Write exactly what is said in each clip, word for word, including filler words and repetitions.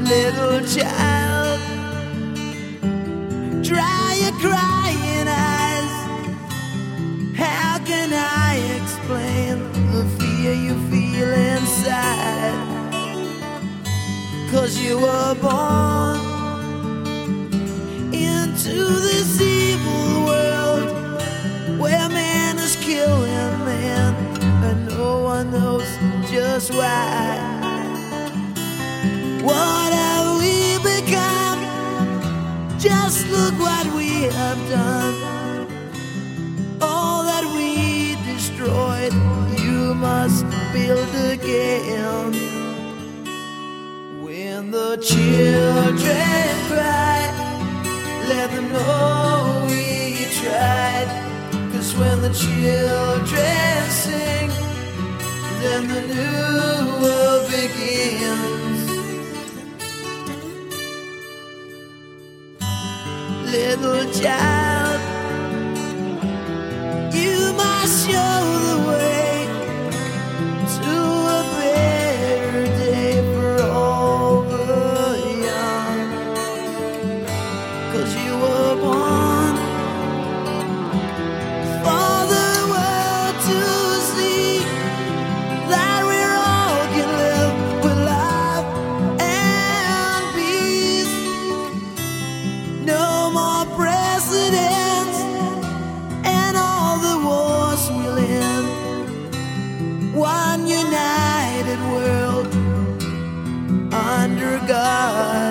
Little child, dry your crying eyes. How can I explain the fear you feel inside? 'Cause you were born into this evil world where man is killing man, and no one knows just why. What have we become? Just look what we have done. All that we destroyed, you must build again. When the children cry, let them know we tried. 'Cause when the children sing, then the new world begins. Little child, you must show the way to a better day for all the young. 'Cause you were born for the world to see that we all can live with love and peace. No more presidents, and all the wars will end. One united world under God.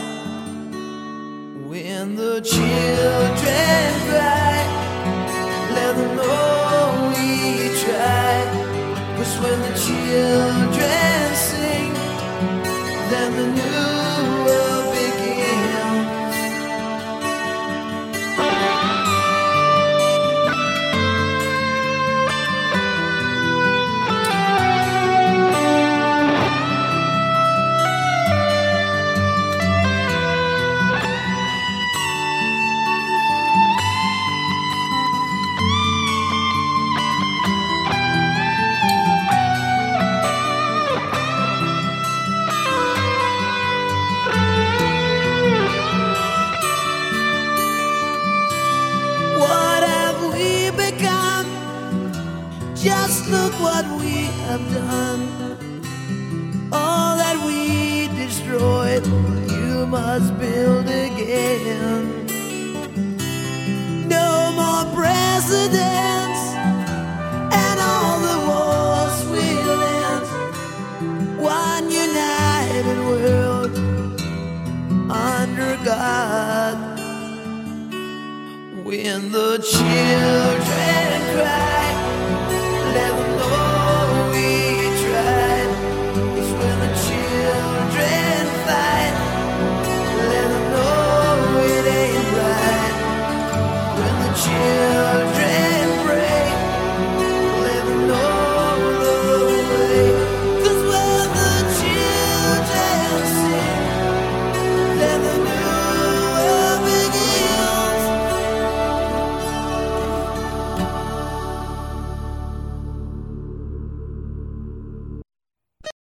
When the children cry, let them know we tried. 'Cause when the children sing, then the new world begins. Just look what we have done. All that we destroyed, you must build again. No more presidents.